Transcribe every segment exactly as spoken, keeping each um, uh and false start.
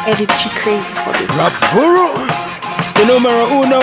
Edit you crazy for this. Rap Guru, it's the numero uno.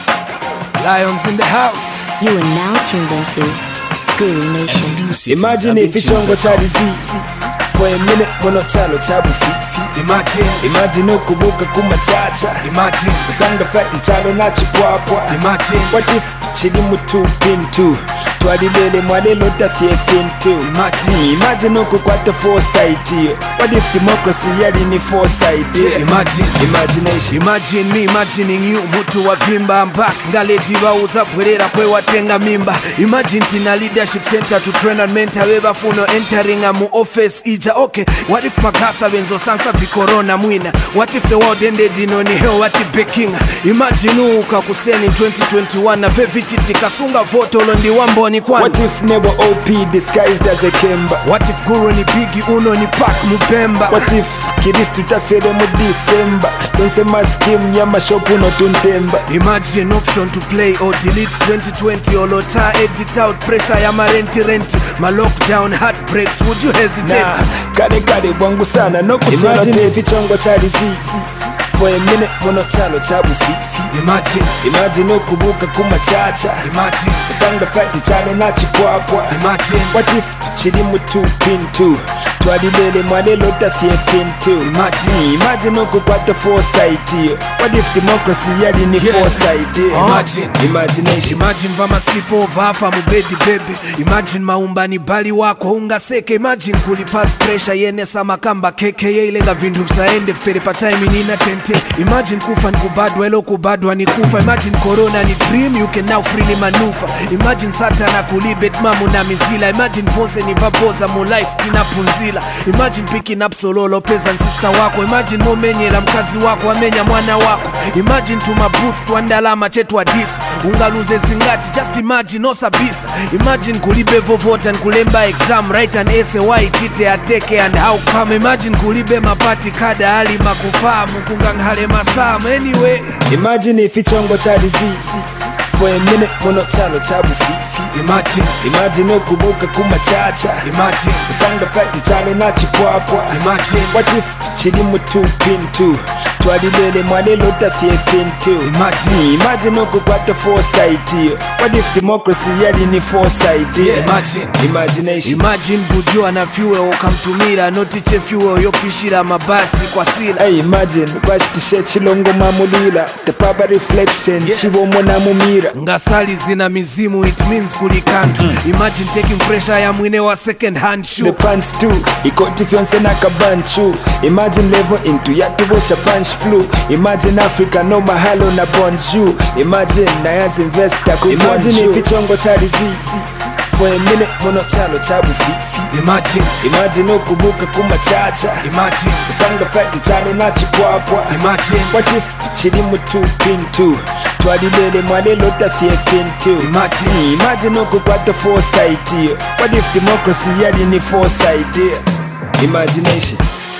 Lions in the house. You are now tuned into Guru Nation. Exclusive. Imagine if it's on cha disease. For a minute, mono chalo chabu fifi. Imagine, imagine okubuka kumachacha. imagine, Usanga fati chalo na chipwapwa. imagine, What if chili mutu pintu twadilele mwalelo tafyefintu. imagine, Imagine okukwata foresight. What if democracy yali ni foresight? imagine, Imagination. imagine me imagining you mutu wa vimba. I'm back ngaleti bauza bwerera kwe watenga mimba. Imagine tina leadership center to train and mentor weba funo entering a mu office ija. Okay, what if magasa benzo sansa vi corona mwina? What if the world ended in oni hell wati bekinga? Imagine uka kuseni in twenty twenty-one na vevichiti kasunga voto londi wamboni kwani. What if Nebo O P disguised as a Kemba? What if Guru ni bigi uno ni Pac Mubemba? What if Kiristu tafere mu December? Don't say my scheme nyama shopu no tuntemba. Imagine option to play or delete twenty twenty. Olota edit out pressure ya marenti renti. Ma lockdown heartbreaks, would you hesitate? Nah, kare kare bwangu sana no kuchora. Imagine if ichongo cha disease. For a minute mono chalo chabu fifi. Imagine, Imagine okubuka kumachacha. imagine, Usanga fati chalo na chipwapwa. imagine, What if chili mutu pintu twadilele mwalelo tafyefintu. imagine, Imagine okukwata foresight. What if democracy yali ni Yeah. foresight? Imagine. Imagination. imagine vama sleep over afa mubedi bebe. Imagine maumbani bali wako ungaseke. Imagine kulipas pressure yenesa makamba keke yeilenga vindu saende vpere pa time nina tente. Imagine kufa nikubadwa elo kubadwa ni kufa. Imagine corona ni dream you can now freely maneuver. Imagine satana kulibet mamu na mizila. Imagine vose ni vapoza mu life tina punzila. Imagine picking up sololo pesa and sister wako. Imagine momenyela mkazi wako amenya mwana wako. Imagine tuma booth tuandalama chetu adisi. Ungaluze zingati just imagine osabisa. Imagine kulibe vovota nkulemba exam write an essay why chite ateke and how come. Imagine kulibe mapati kada hali makufamu kunganghale masamu anyway. Imagine if ichongo cha disease. For a minute mono chalo chabu fifi. Imagine, Imagine okubuka kumachacha. imagine, Usanga fati chalo na chipwapwa. imagine, What if chili mutu pintu twadilele mwalelo tafyefintu. imagine, Imagine okukwata foresight. What if democracy yali ni foresight? imagine. Imagination. Imagine bujua na fuel ukamtumira notiche fuel yopishira mabasi kwa sila. Hey, imagine bashitishe chilongo mamulila. The power reflection Yeah. chivomo na mumira. Ngasali zina mizimu it means kulikantu. Imagine taking pressure ya mwine wa second hand shoe. The pants too ikoti fyonse nakabanchu. Imagine level into yatubosha punch flu. Imagine Africa no mahalo na bonjour. Imagine nayazi investor ku Imagine if ichongo cha disease. For a minute mono chalo chabu fifi. Imagine, Imagine okubuka kumachacha. imagine, Usanga fati chalo na chipwapwa. imagine, What if chili mutu pintu twadilele mwalelo tafyefintu. imagine, Imagine okukwata foresight. What if democracy yali ni foresight? Imagination.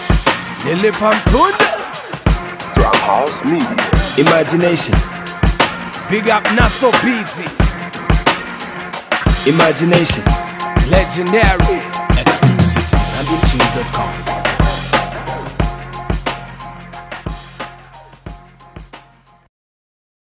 Lele Pamtunda. Drop House Media. Imagination. Big up not so busy. Imagination. Legendary. Exclusive from Zambian Tunes dot com.